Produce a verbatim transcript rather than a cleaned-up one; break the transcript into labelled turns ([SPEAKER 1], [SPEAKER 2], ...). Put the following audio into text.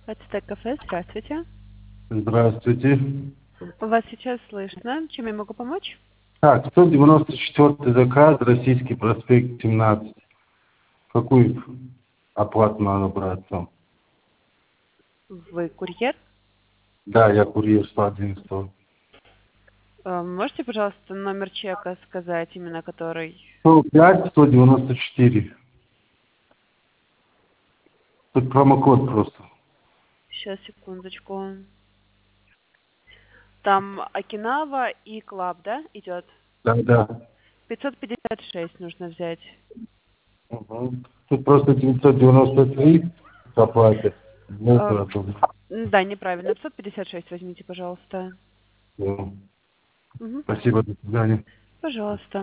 [SPEAKER 1] Ацтек кафе, здравствуйте.
[SPEAKER 2] Здравствуйте.
[SPEAKER 1] Вас сейчас слышно. Чем я могу помочь?
[SPEAKER 2] Так, сто девяносто четвёртый заказ, Российский проспект, семнадцать. Какую оплату надо брать там?
[SPEAKER 1] Вы курьер?
[SPEAKER 2] Да, я курьер сто одиннадцать.
[SPEAKER 1] Э, Можете, пожалуйста, номер чека сказать, именно который?
[SPEAKER 2] сто пять сто девяносто четыре. Тут промокод просто.
[SPEAKER 1] Сейчас, секундочку. Там Окинава и Клаб, да, идет?
[SPEAKER 2] Да, да.
[SPEAKER 1] пятьсот пятьдесят шесть нужно взять.
[SPEAKER 2] Угу. Тут просто девятьсот девяносто три к оплате.
[SPEAKER 1] Э,
[SPEAKER 2] Мусора тут.
[SPEAKER 1] м, Да, неправильно. пятьсот пятьдесят шесть возьмите, пожалуйста.
[SPEAKER 2] Ну,
[SPEAKER 1] Мгм.
[SPEAKER 2] Спасибо, до свидания.
[SPEAKER 1] Пожалуйста.